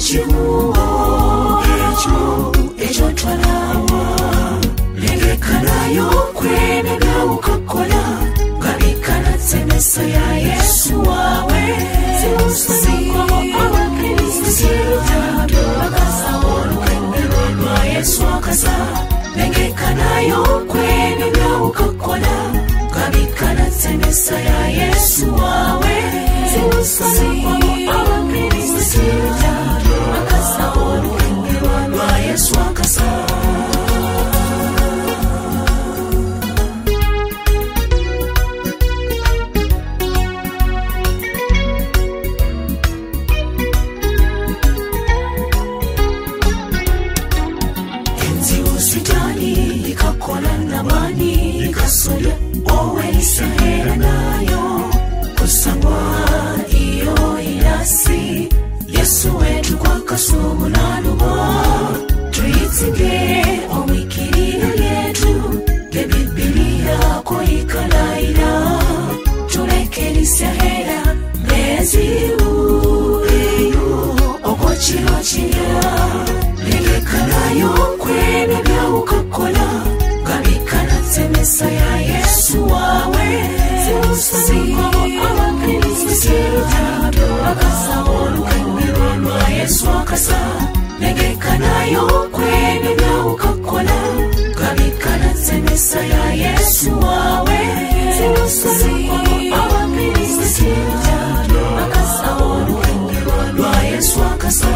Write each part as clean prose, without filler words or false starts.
chihuo ejo twalawa lengekanayo kwene gaukakola gabikana tsemesa ya Yesu wawe zimusiko abakristo bakasawolo kendelwa Yesu akasa lengekanayo kwene gaukakola gabikana tsemesa ya Yesu wawe zimusiko abakristo bakasawolo kendelwa Yesu akasa Soya owelisahera nayo kusangwa iyo irasi Yesu wetu kwa kasumu na luba tuitige omikiriro yetu ke Biblia ko ikalaira tulekelisahera mezi uyo okochiro chiya legekanayo kwene bya ukakola tsemesa ya Yesu wawe zimusiko abakristo bakasawolo kendelwa Yesu akasa legekanayo kwene gaukakola gabikana tsemesa ya Yesu wawe zimusiko abakristo bakasawolo kendelwa Yesu akasa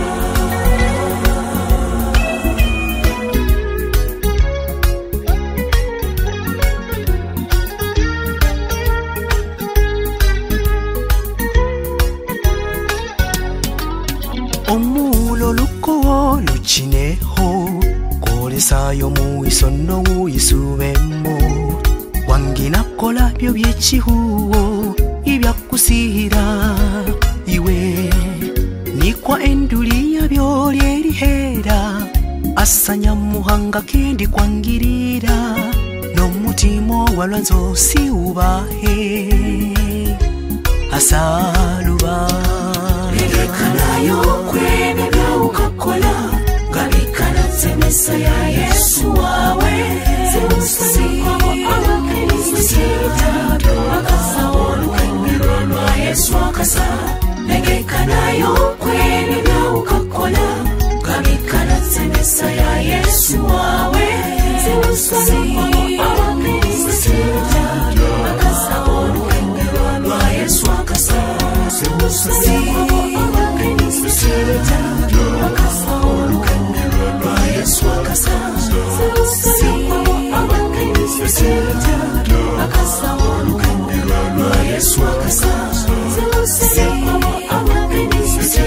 chineho kolesayo muisono uisubemo wangina kola byo byechihuo ibyakusihira iwe nikwa endulia byo lyerihera asanya muhanga kindi kwangirira no mutimo walwanzo si ubahe asaluba legekanayo kwene gaukakola gabikana tsemesa ya Yesu wawe zimusiko abakristo bakasawolo kendelwa Yesu akasa legekanayo kwene gaukakola gabikana tsemesa ya Yesu wawe zimusiko abakristo bakasawolo kendelwa Yesu akasa zimusiko abakristo bakasawolo kendelwa Yesu akasa zimusiko abakristo bakasawolo kendelwa Yesu akasa zimusiko abakristo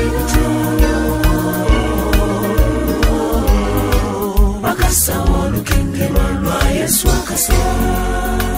bakasawolo kendelwa Yesu akasa